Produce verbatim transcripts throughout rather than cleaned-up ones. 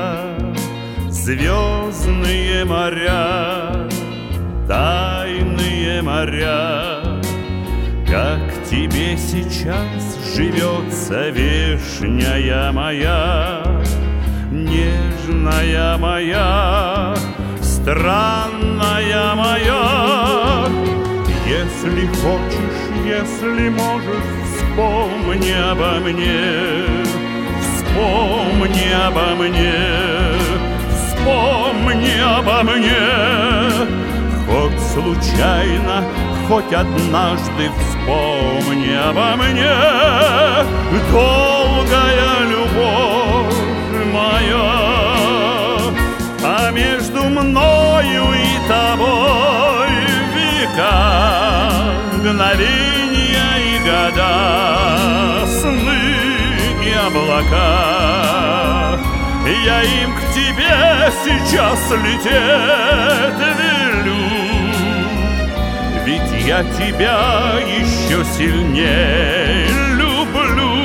звездные моря, тайные моря. Как тебе сейчас живется, вешняя моя, нежная моя, странная моя? Если хочешь, если можешь, вспомни обо мне, вспомни обо мне, вспомни обо мне. Хоть случайно, хоть однажды вспомни обо мне. Долгая любовь моя, а между мною и тобой века, мгновенья и года, сны и облака. Я им к тебе сейчас лететь велю, ведь я тебя еще сильнее люблю.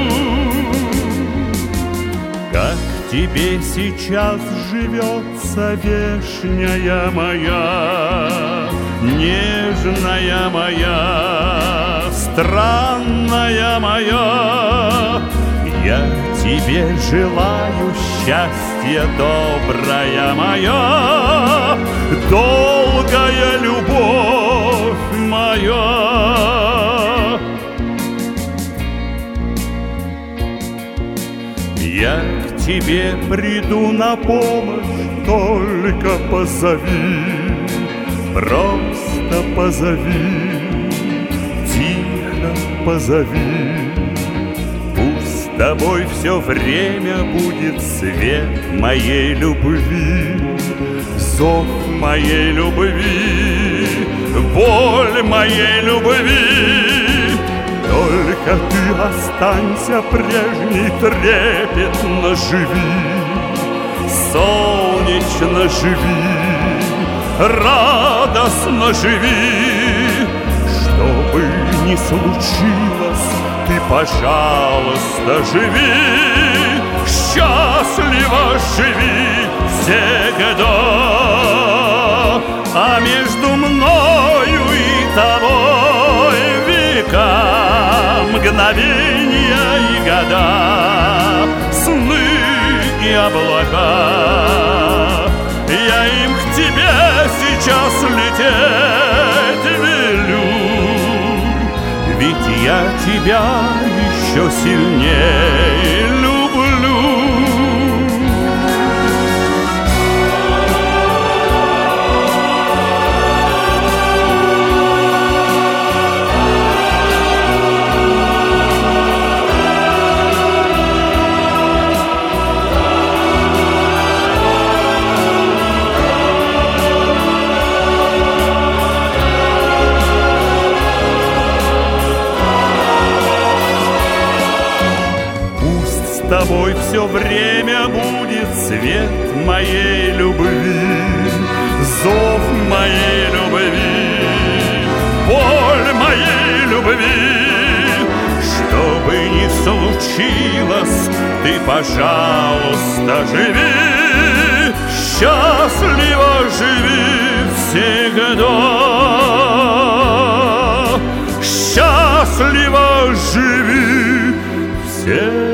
Как тебе сейчас живется, вешняя моя, нежная моя, странная моя? Я тебе желаю счастья, добрая моя, долгая любовь моя. Я к тебе приду на помощь, только позови, просто позови, тихо позови. Пусть с тобой все время будет свет моей любви, зов моей любви, боль моей любви. Только ты останься прежней, трепетно живи, солнечно живи, радостно живи. Что бы ни случилось, ты, пожалуйста, живи, счастливо живи всегда. А между мною и тобой века, мгновенья и года, сны и облака. Я им к тебе сейчас лететь велю, ведь я тебя еще сильнее люблю. С тобой все время будет свет моей любви, зов моей любви, боль моей любви. Что бы ни случилось, ты, пожалуйста, живи, счастливо живи всегда, счастливо живи всегда.